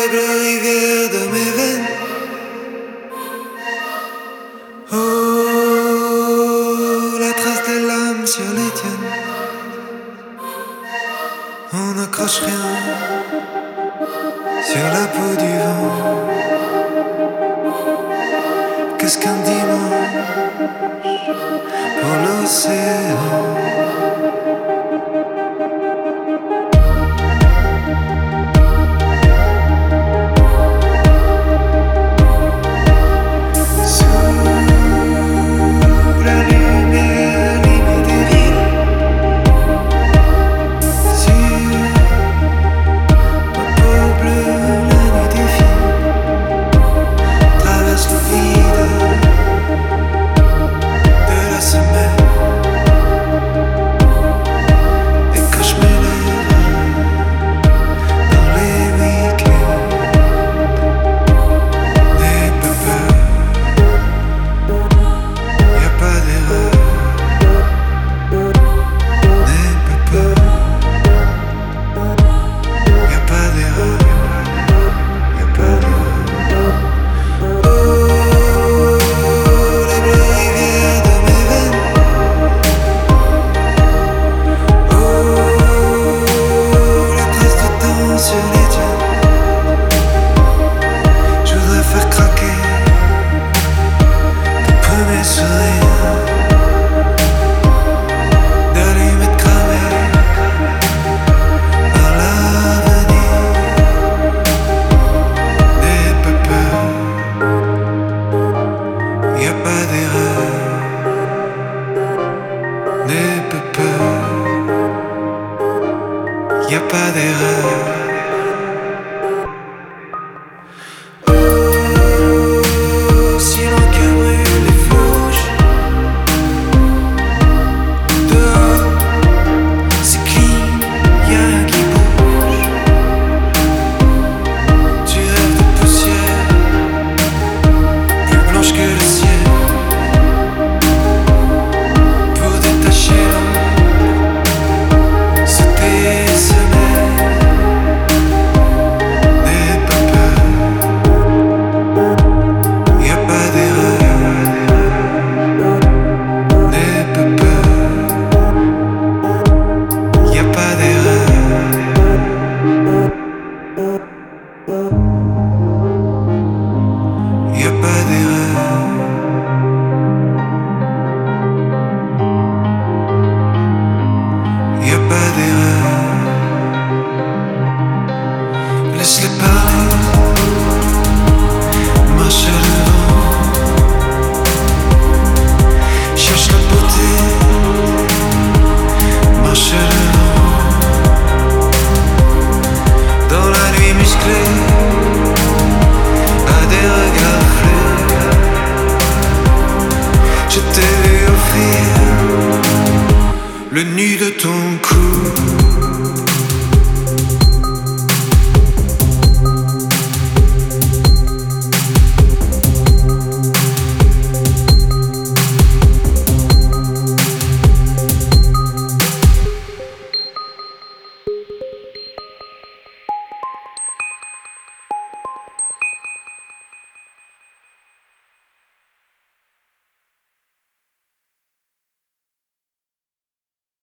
la bleue rivière de mes veines. Oh, la trace des lames sur les tiennes. On n'accroche rien sur la peau du vent. Qu'est-ce qu'un dimanche pour l'océan? Y a pas d'erreur. Oh, si l'encœur brûle les fourches, dehors c'est clean, y'a rien qui bouge. Tu rêves de poussière, plus blanche que le ciel, pour détacher l'homme. Laisse-les parler, marche devant, cherche la beauté, marche devant. Dans la nuit musclée, à des regards flous, je t'ai vu offrir le nu de ton cou.